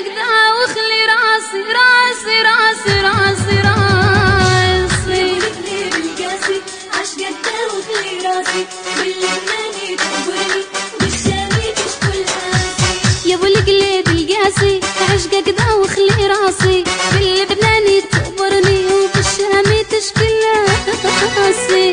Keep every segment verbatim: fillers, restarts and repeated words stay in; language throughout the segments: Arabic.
كذا وخلي راسي راسي راسي راسي راسي بالقاسي عشقك ده وخلي راسي باللبناني تخبرني بالشامي تشكل قاسي يا ابو القليب القاسي عشقك ده وخلي راسي باللبناني تخبرني وبالشامي تشكل قاسي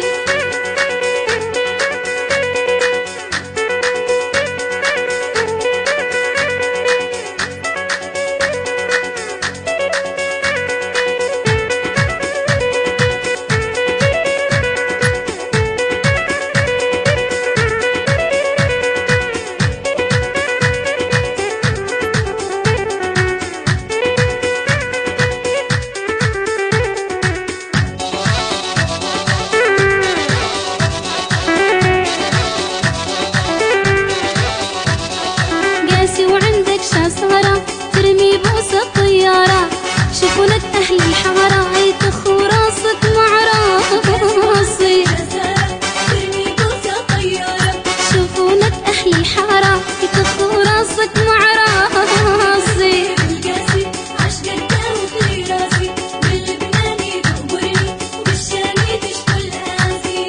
ترمي بوس الطيارة شوفونك أهل الحارة يطخوا راسك مع راسي ترمي بوس الطيارة شوفونك أهل الحارة يطخوا راسك مع راسي بالقاسي عشقك ده وخلي راسي باللبناني تخبرني وبالشامي تشكل قاسي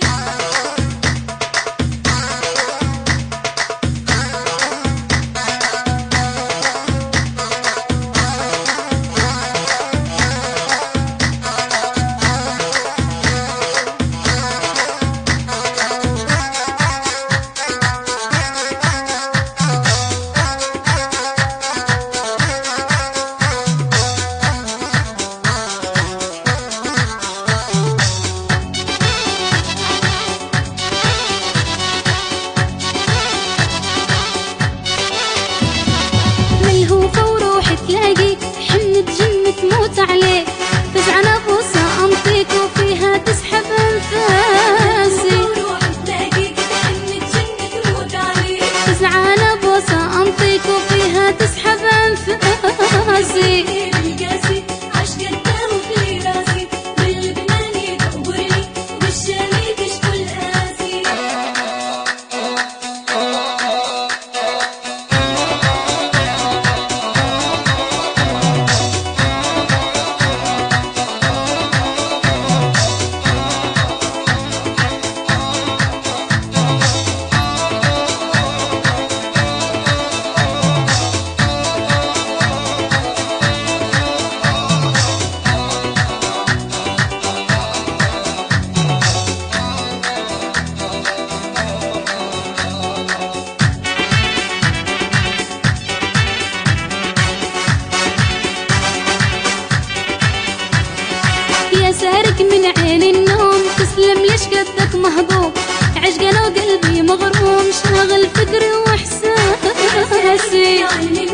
تلاقي حنة جنة تموت عليه فزعنا بوسة أنطيك وفيها تسحب أنفاسي تلاقي حنة جنة تموت عليه فزعنا بوسة أنطيك وفيها تسحب أنفاسي بالقاسي عشقك ده وخلي راسي باللبناني تخبرني وبالشامي تشكل قاسي سارق من عين النوم تسلم ليش قدك مهضوم عشقنا وقلبي مغروم شاغل فكري واحساسي